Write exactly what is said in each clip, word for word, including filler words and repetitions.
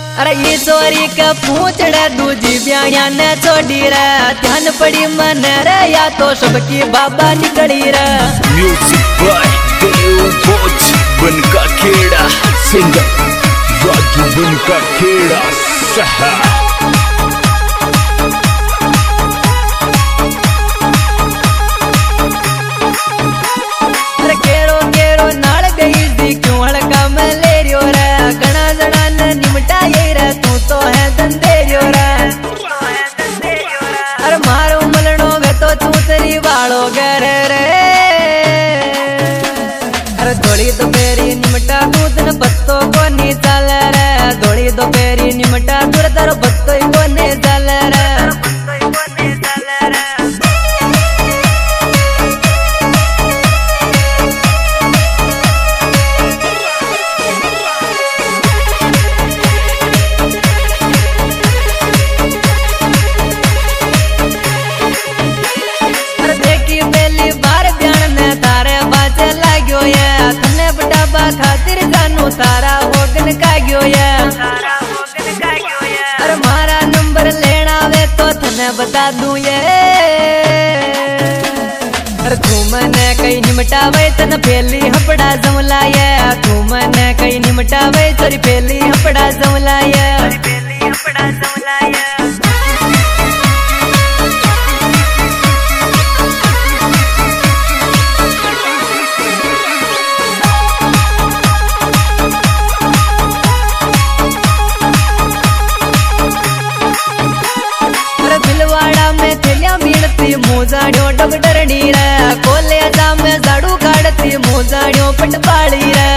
अरे ये चोरी का पूछड़ा दूजी ब्याया ने छोड़ी रे ध्यान पड़ी मन रे या तो सबकी बाबा निकली रे। म्यूजिक बाय देव बोझ बन का खेड़ा सिंगर राजू बन का खेड़ा सहा। धोड़ी दोपहरी निमटा दूध न बत्तो को नी चल रे धोड़ी दोपहरी निमटा दूर दर बत्तो को ने चल रे। देखी पहली बार ब्यान ने तारे बाजे लाग्यो ये खातिर जानू तारा होगन का गयो ये। अरे मारा नंबर लेना वे तो थने बता दूं ये। अरे तू मने कहीं निमटावे तन पहली हपड़ा जमला ये तू मने कहीं निमटावे तोरी पहली हपड़ा जमला ये। मोजाड़ियों डगडरनी रे कॉलेजा में झाड़ू काटती मोजाड़ियों पटपाड़ी रे।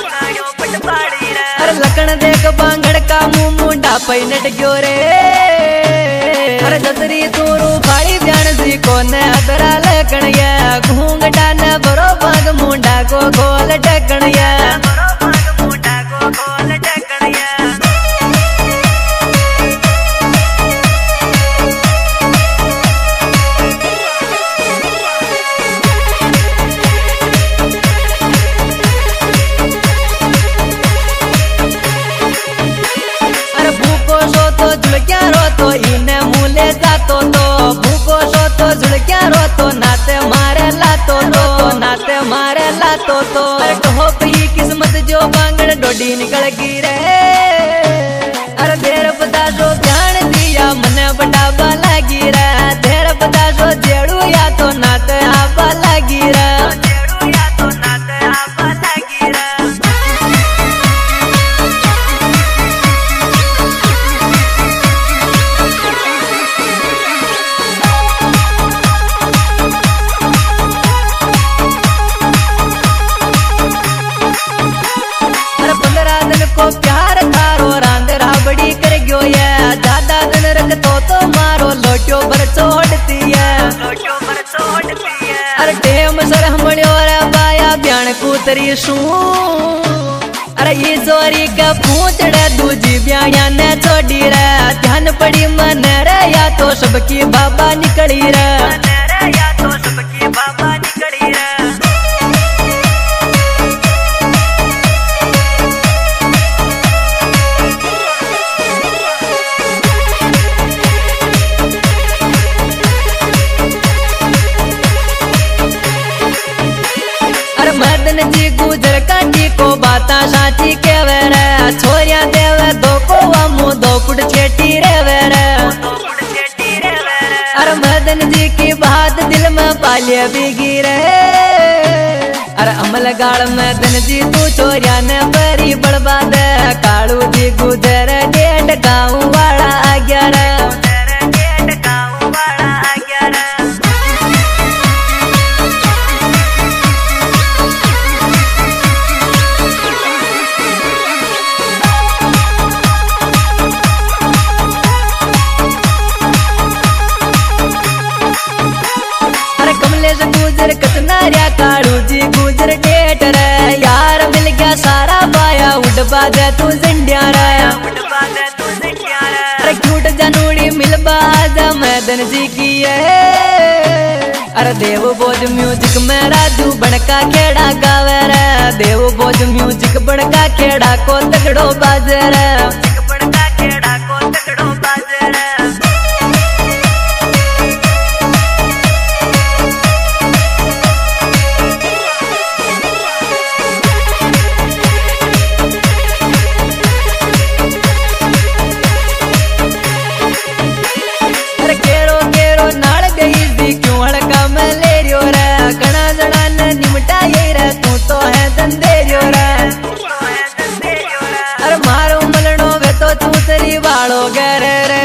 अरे लकन देख बांगड़ का मुंह मुंडा पे नट गयो रे। अरे जतरी तूरू फाड़ी ब्यान जी कोने अदरा लकन ये घूंघटा ने बरो बाग मुंडा को गोल ढकन ये। तो तो टोपी किस्मत जो बांगड़ डोडी निकल गई रे। अरे देर बता जो ध्यान दिया मने बटाबा लगी रे देर बता जो जेड़ू या तो नाते आबा लगी रे। प्यार थारो रांदरा बड़ी कर गयो ये दादा दिन रख तो तो मारो लोटो पर छोड़ती है। अरे टेम सर हमड़ियो रे बाया ब्यान कूतरी सू। अरे ये चोरी का पूछड़े दूजी ब्याया ने छोड़ी रे ध्यान पड़ी मन रे या तो सबकी बाबा निकली रे। मदन जी गुजर काटी को बाता साची के वेरे छोरिया देवे दो को वामू दो फुट छेटी रे वेरे। अरे मदन जी की बात दिल में पालिया बिगी रे। अरे अमल गाड़ मदन जी तू छोरिया ने बड़ी बर्बाद कालू जी गुजर डेढ़ गाँव वाला आ गया रे। गुजर कतनारिया कालू जी गुजर डेट रे यार मिल गया सारा बाया उड़ बाजे तू जिंडिया रे। अरे क्यूट जानूड़ी मिल बाजा मैदन जी की है। अरे देव बोझ म्यूजिक में राजू बनका खेड़ा गावे रे देव बोझ म्यूजिक बनका खेड़ा को तगड़ो बाजे रे। बालो गर रे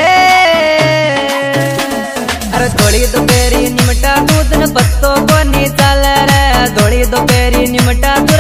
अरे थोड़ी दोपहरी निमटा दूध न पत्तो को नी चल रे थोड़ी दोपहरी निमटा